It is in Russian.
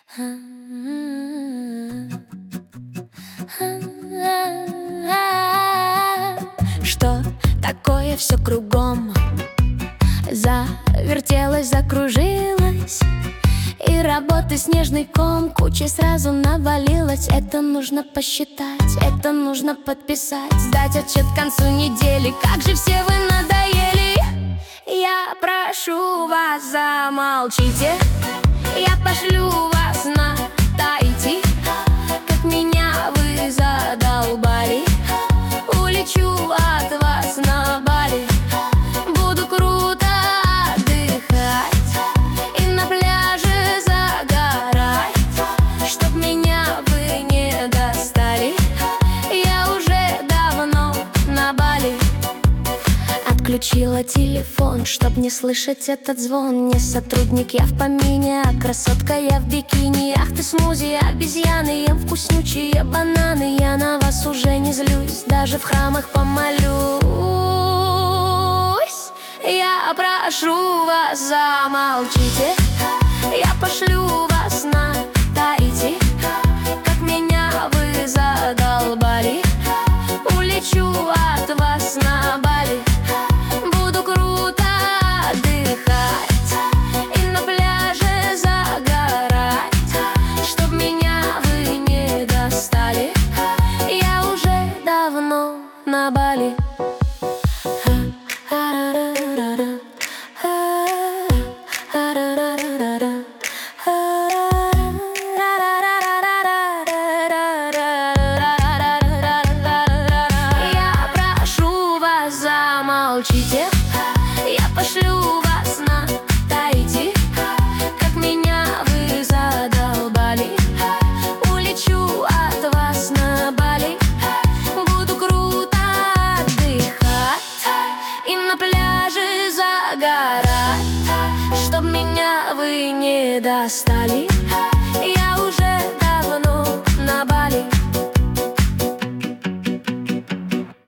Что такое все кругом? Завертелось, закружилось, и работы снежный ком кучей сразу навалилось. Это нужно посчитать, это нужно подписать, сдать отчет к концу недели. Как же все вы надоели! Я прошу вас, замолчите. Я пошлю вас на Таити. Как меня вы задолбали. Улечу от вас на Бали. Буду круто отдыхать и на пляже загорать. Чтоб меня вы не достали, я уже давно на Бали. Отключила телефон, чтоб не слышать этот звон. Не сотрудник, я в помине, а красотка я в бикини. Ах ты смузи, обезьяны, ем вкуснючие бананы. Я на вас уже не злюсь, даже в храмах помолюсь. Я прошу вас, замолчите. Я пошлю вас на Таити. Как меня вы задолбали. Улечу от вас на Бали. Буду круто отдыхать и на пляже загорать. Чтоб меня вы не достали, я уже давно на Бали. Замолчите, я пошлю вас на Таити. Как меня вы задолбали. Улечу от вас на Бали. Буду круто отдыхать и на пляже загорать. Чтоб меня вы не достали.